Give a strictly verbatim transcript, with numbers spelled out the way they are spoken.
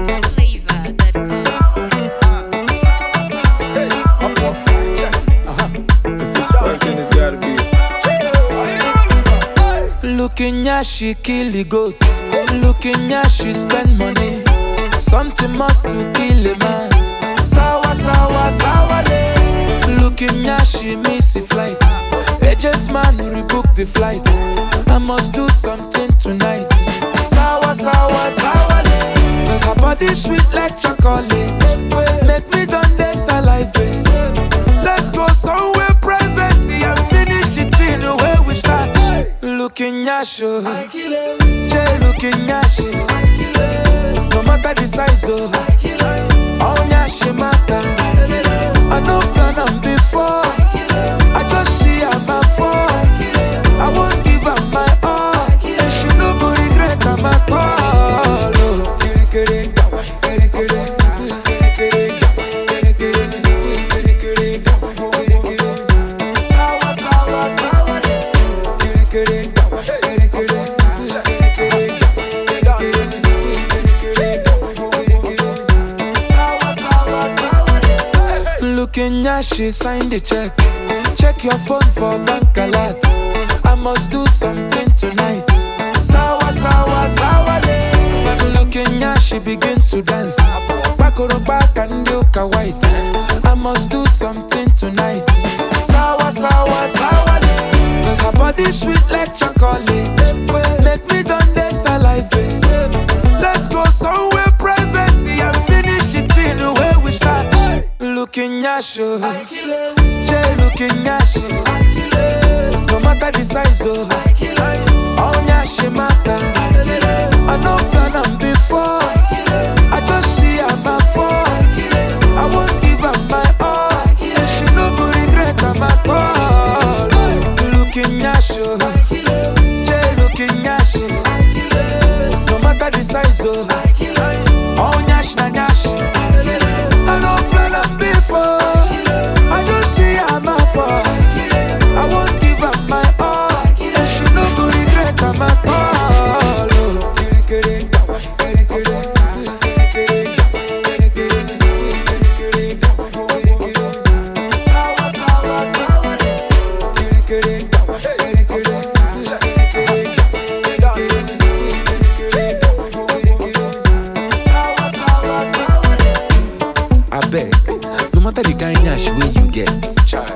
Looking at she kill the goat. Looking at she spend money. Something must to kill a man. Sawa, sawa, sawa day. Looking at she miss the flight. Agent man rebook the flight. I must do something tonight. Sawa, sawa, sawa day. Cause her body sweet like chocolate. Make me done this salivate. Let's go somewhere private and finish it in the way we start. Looking at you, Jay looking at you. No matter the size of all yashi matter. I no plan on before. I just see her my fall. I won't give her my all. And she no go regret her my call. Sawa, sawa, sawa. Looking at she signed the check. Check your phone for bank alert. I must do something tonight. Sawa, sawa, sawa day. Looking at she begin to dance. Back on the back and look a white. I must do something tonight. Sawa, sawa, sawa day. Cause her body sweet like chocolate. Make me done this salivate. Let's go somewhere private and finish it in the way we start. Looking at you, Jay looking at you. No matter the size of all yashi matter. I no plan on before. I just see her my fall. I won't give her my all. And she no go regret her my call. Looking at you, Jay looking at you. No matter the size of all yashi na yashi. I no plan on before. I just see her my fall. I won't give her my all. And she no go regret her my call. I beg, no matter the kind of yash way you get,